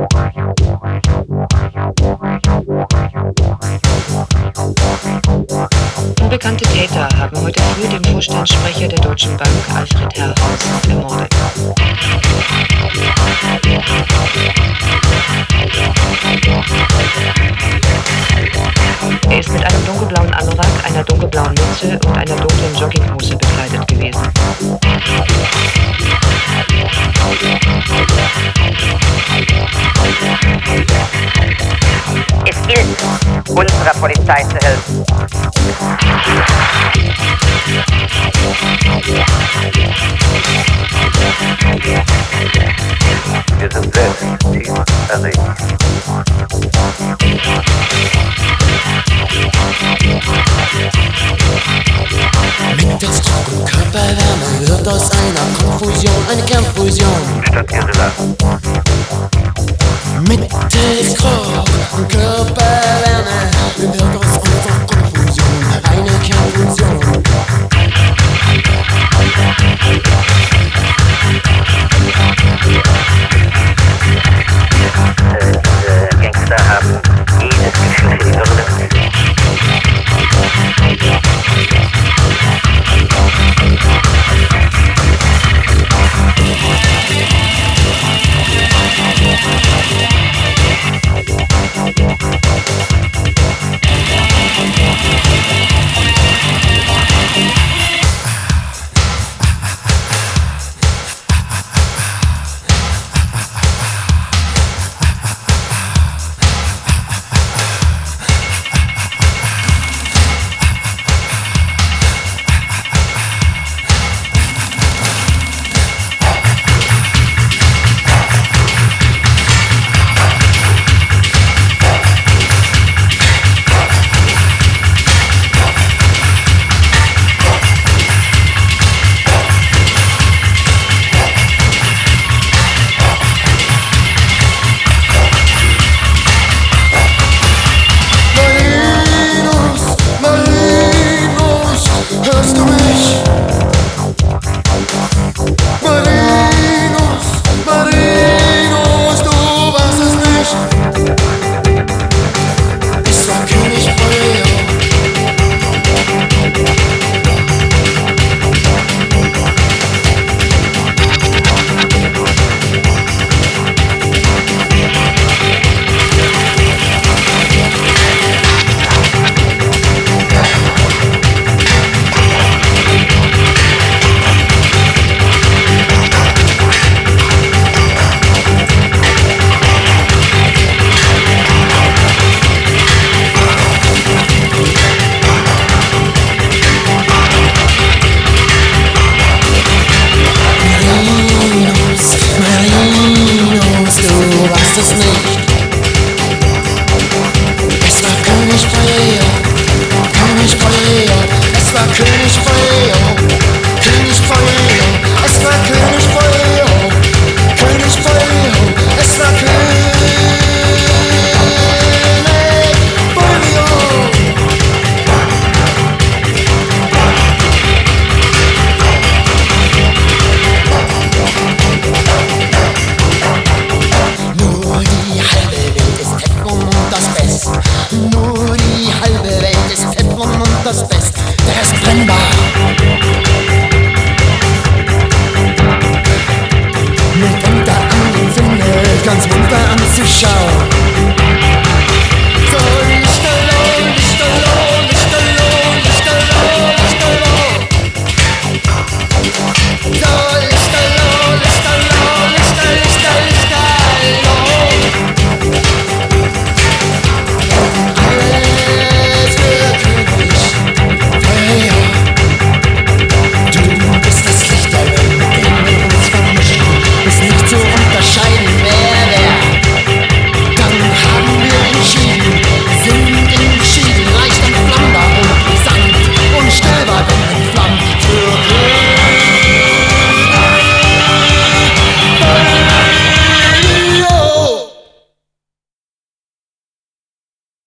Unbekannte Täter haben heute früh den Vorstandssprecher der Deutschen Bank, Alfred Herrhaus, ermordet. Er ist mit einem dunkelblauen Anorak, einer dunkelblauen Mütze und einer dunklen Jogginghose bekleidet gewesen. Es gilt, unserer Polizei zu helfen. Wir sind selbst tief erregt. Mit Druck und Körperwärme wird aus einer Konfusion eine Kernfusion. Statt Irrilla. Mit Druck und Körperwärme wird aus unserer Konfusion eine Kernfusion. Diese Gangster haben jedes Gefühl für die Würde. Marinos, du warst es nicht.